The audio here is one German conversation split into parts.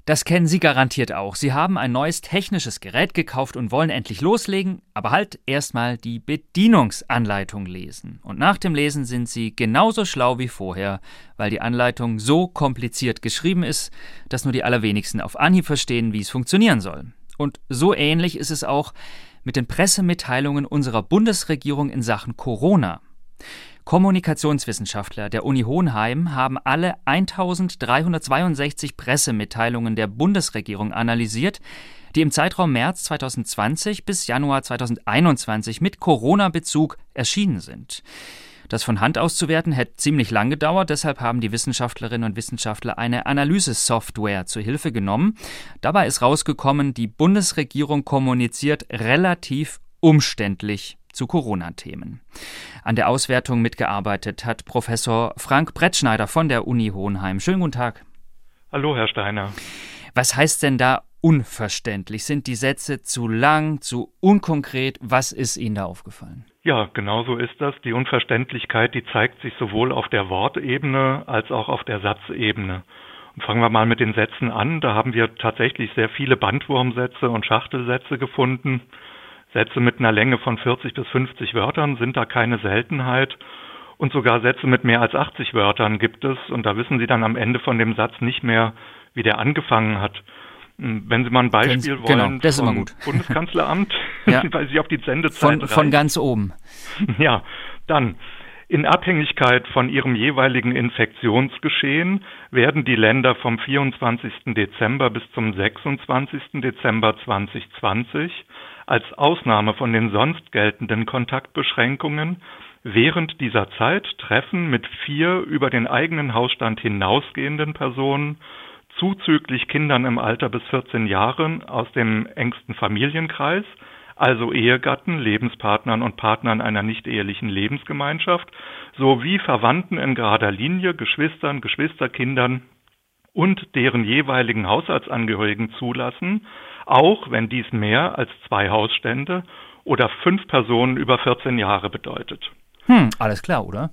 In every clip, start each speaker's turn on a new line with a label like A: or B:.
A: Das kennen Sie garantiert auch. Sie haben ein neues technisches Gerät gekauft und wollen endlich loslegen, aber halt erstmal die Bedienungsanleitung lesen. Und nach dem Lesen sind Sie genauso schlau wie vorher, weil die Anleitung so kompliziert geschrieben ist, dass nur die allerwenigsten auf Anhieb verstehen, wie es funktionieren soll. Und so ähnlich ist es auch mit den Pressemitteilungen unserer Bundesregierung in Sachen Corona. Kommunikationswissenschaftler der Uni Hohenheim haben alle 1362 Pressemitteilungen der Bundesregierung analysiert, die im Zeitraum März 2020 bis Januar 2021 mit Corona-Bezug erschienen sind. Das von Hand auszuwerten hätte ziemlich lang gedauert, deshalb haben die Wissenschaftlerinnen und Wissenschaftler eine Analysesoftware zur Hilfe genommen. Dabei ist rausgekommen, die Bundesregierung kommuniziert relativ umständlich zu Corona-Themen. An der Auswertung mitgearbeitet hat Professor Frank Brettschneider von der Uni Hohenheim. Schönen guten Tag.
B: Hallo, Herr Steiner.
A: Was heißt denn da unverständlich? Sind die Sätze zu lang, zu unkonkret? Was ist Ihnen da aufgefallen?
B: Ja, genau so ist das. Die Unverständlichkeit, die zeigt sich sowohl auf der Wortebene als auch auf der Satzebene. Und fangen wir mal mit den Sätzen an. Da haben wir tatsächlich sehr viele Bandwurmsätze und Schachtelsätze gefunden. Sätze mit einer Länge von 40 bis 50 Wörtern sind da keine Seltenheit. Und sogar Sätze mit mehr als 80 Wörtern gibt es. Und da wissen Sie dann am Ende von dem Satz nicht mehr, wie der angefangen hat. Wenn Sie mal ein Beispiel wollen
A: das ist
B: vom
A: immer gut.
B: Bundeskanzleramt,
A: Ja.
B: weil Sie auf die Sendezeit
A: Von ganz oben.
B: Ja, dann. In Abhängigkeit von ihrem jeweiligen Infektionsgeschehen werden die Länder vom 24. Dezember bis zum 26. Dezember 2020 als Ausnahme von den sonst geltenden Kontaktbeschränkungen während dieser Zeit Treffen mit 4 über den eigenen Hausstand hinausgehenden Personen, zuzüglich Kindern im Alter bis 14 Jahren aus dem engsten Familienkreis, also Ehegatten, Lebenspartnern und Partnern einer nicht-ehelichen Lebensgemeinschaft, sowie Verwandten in gerader Linie, Geschwistern, Geschwisterkindern und deren jeweiligen Haushaltsangehörigen zulassen, auch wenn dies mehr als 2 Hausstände oder 5 Personen über 14 Jahre bedeutet.
A: Alles klar, oder?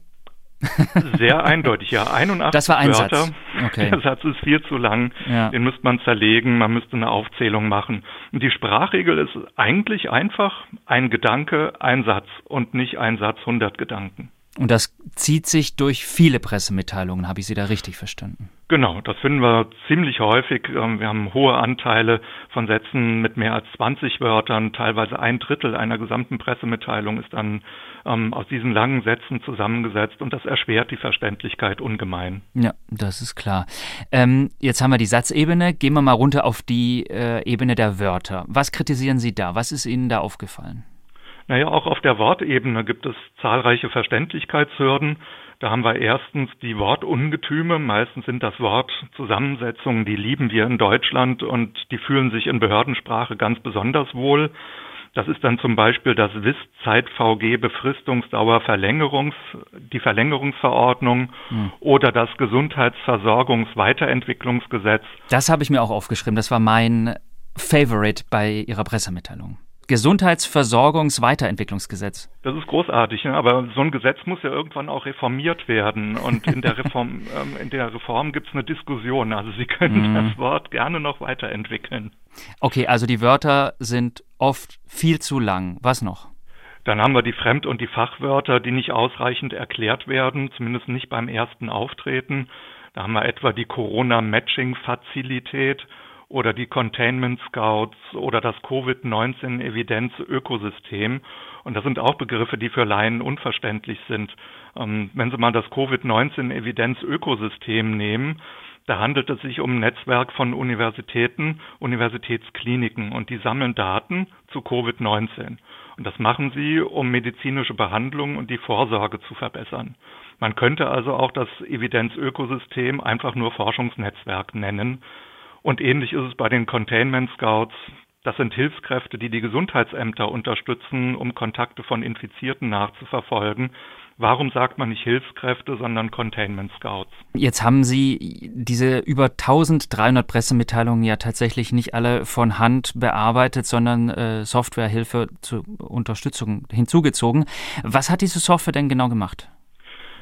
B: Sehr eindeutig, ja. 81
A: Das war ein
B: Wörter.
A: Satz. Okay.
B: Der Satz ist viel zu lang.
A: Ja.
B: Den müsste man zerlegen, man müsste eine Aufzählung machen. Und die Sprachregel ist eigentlich einfach ein Gedanke, ein Satz und nicht ein Satz, 100 Gedanken.
A: Und das zieht sich durch viele Pressemitteilungen, habe ich Sie da richtig verstanden?
B: Genau, das finden wir ziemlich häufig. Wir haben hohe Anteile von Sätzen mit mehr als 20 Wörtern. Teilweise 1/3 einer gesamten Pressemitteilung ist dann aus diesen langen Sätzen zusammengesetzt und das erschwert die Verständlichkeit ungemein.
A: Ja, das ist klar. Jetzt haben wir die Satzebene. Gehen wir mal runter auf die Ebene der Wörter. Was kritisieren Sie da? Was ist Ihnen da aufgefallen?
B: Naja, auch auf der Wortebene gibt es zahlreiche Verständlichkeitshürden. Da haben wir erstens die Wortungetüme. Meistens sind das Wortzusammensetzungen, die lieben wir in Deutschland und die fühlen sich in Behördensprache ganz besonders wohl. Das ist dann zum Beispiel das WIS-Zeit-VG Befristungsdauer die Verlängerungsverordnung oder das Gesundheitsversorgungsweiterentwicklungsgesetz.
A: Das habe ich mir auch aufgeschrieben. Das war mein Favorite bei Ihrer Pressemitteilung. Gesundheitsversorgungsweiterentwicklungsgesetz.
B: Das ist großartig, ne? Aber so ein Gesetz muss ja irgendwann auch reformiert werden. Und in der Reform gibt es eine Diskussion. Also Sie können das Wort gerne noch weiterentwickeln.
A: Okay, also die Wörter sind oft viel zu lang. Was noch?
B: Dann haben wir die Fremd- und die Fachwörter, die nicht ausreichend erklärt werden, zumindest nicht beim ersten Auftreten. Da haben wir etwa die Corona-Matching-Fazilität oder die Containment Scouts oder das Covid-19-Evidenz-Ökosystem. Und das sind auch Begriffe, die für Laien unverständlich sind. Wenn Sie mal das Covid-19-Evidenz-Ökosystem nehmen, da handelt es sich um ein Netzwerk von Universitäten, Universitätskliniken und die sammeln Daten zu Covid-19. Und das machen sie, um medizinische Behandlung und die Vorsorge zu verbessern. Man könnte also auch das Evidenz-Ökosystem einfach nur Forschungsnetzwerk nennen. Und ähnlich ist es bei den Containment Scouts. Das sind Hilfskräfte, die die Gesundheitsämter unterstützen, um Kontakte von Infizierten nachzuverfolgen. Warum sagt man nicht Hilfskräfte, sondern Containment Scouts? Jetzt
A: haben Sie diese über 1300 Pressemitteilungen ja tatsächlich nicht alle von Hand bearbeitet, sondern Softwarehilfe zur Unterstützung hinzugezogen. Was hat diese Software denn genau gemacht?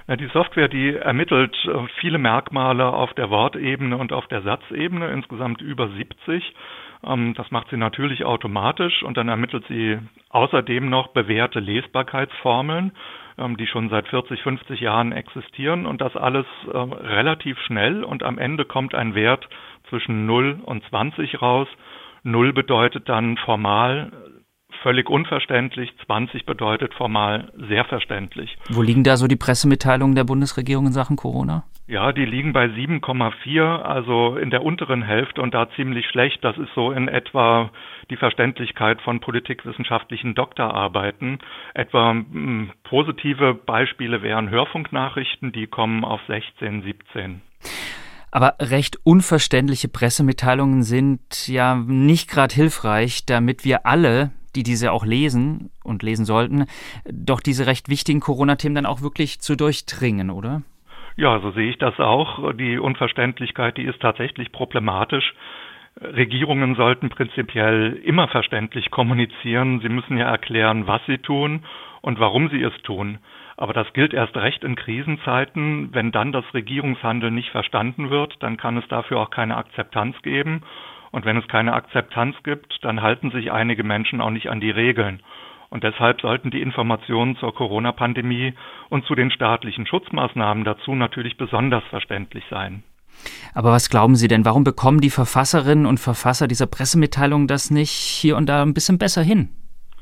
B: Ja, die Software, die ermittelt viele Merkmale auf der Wortebene und auf der Satzebene, insgesamt über 70. Das macht sie natürlich automatisch und dann ermittelt sie außerdem noch bewährte Lesbarkeitsformeln, die schon seit 40, 50 Jahren existieren und das alles relativ schnell und am Ende kommt ein Wert zwischen 0 und 20 raus. 0 bedeutet dann formal völlig unverständlich, 20 bedeutet formal sehr verständlich.
A: Wo liegen da so die Pressemitteilungen der Bundesregierung in Sachen Corona?
B: Ja, die liegen bei 7,4, also in der unteren Hälfte und da ziemlich schlecht. Das ist so in etwa die Verständlichkeit von politikwissenschaftlichen Doktorarbeiten. Etwa positive Beispiele wären Hörfunknachrichten, die kommen auf 16, 17.
A: Aber recht unverständliche Pressemitteilungen sind ja nicht gerade hilfreich, damit wir alle, die diese auch lesen und lesen sollten, doch diese recht wichtigen Corona-Themen dann auch wirklich zu durchdringen, oder?
B: Ja, so sehe ich das auch. Die Unverständlichkeit, die ist tatsächlich problematisch. Regierungen sollten prinzipiell immer verständlich kommunizieren. Sie müssen ja erklären, was sie tun und warum sie es tun. Aber das gilt erst recht in Krisenzeiten. Wenn dann das Regierungshandeln nicht verstanden wird, dann kann es dafür auch keine Akzeptanz geben. Und wenn es keine Akzeptanz gibt, dann halten sich einige Menschen auch nicht an die Regeln. Und deshalb sollten die Informationen zur Corona-Pandemie und zu den staatlichen Schutzmaßnahmen dazu natürlich besonders verständlich sein.
A: Aber was glauben Sie denn, warum bekommen die Verfasserinnen und Verfasser dieser Pressemitteilungen das nicht hier und da ein bisschen besser hin?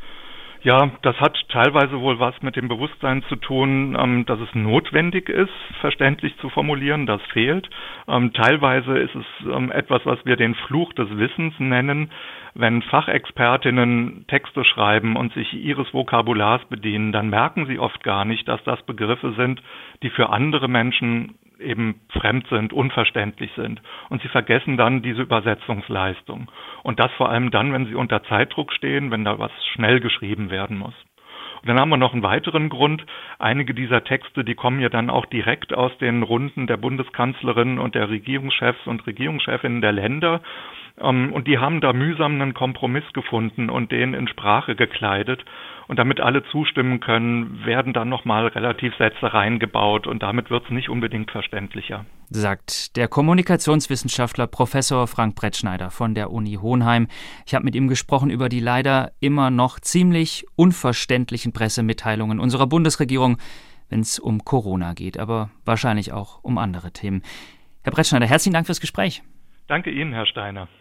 B: Ja, das hat teilweise wohl was mit dem Bewusstsein zu tun, dass es notwendig ist, verständlich zu formulieren. Das fehlt. Teilweise ist es etwas, was wir den Fluch des Wissens nennen. Wenn Fachexpertinnen Texte schreiben und sich ihres Vokabulars bedienen, dann merken sie oft gar nicht, dass das Begriffe sind, die für andere Menschen eben fremd sind, unverständlich sind. Und sie vergessen dann diese Übersetzungsleistung. Und das vor allem dann, wenn sie unter Zeitdruck stehen, wenn da was schnell geschrieben werden muss. Und dann haben wir noch einen weiteren Grund. Einige dieser Texte, die kommen ja dann auch direkt aus den Runden der Bundeskanzlerin und der Regierungschefs und Regierungschefinnen der Länder. Und die haben da mühsam einen Kompromiss gefunden und den in Sprache gekleidet. Und damit alle zustimmen können, werden dann nochmal relativ Sätze reingebaut und damit wird es nicht unbedingt verständlicher.
A: Sagt der Kommunikationswissenschaftler Professor Frank Brettschneider von der Uni Hohenheim. Ich habe mit ihm gesprochen über die leider immer noch ziemlich unverständlichen Pressemitteilungen unserer Bundesregierung, wenn es um Corona geht, aber wahrscheinlich auch um andere Themen. Herr Brettschneider, herzlichen Dank fürs Gespräch.
B: Danke Ihnen, Herr Steiner.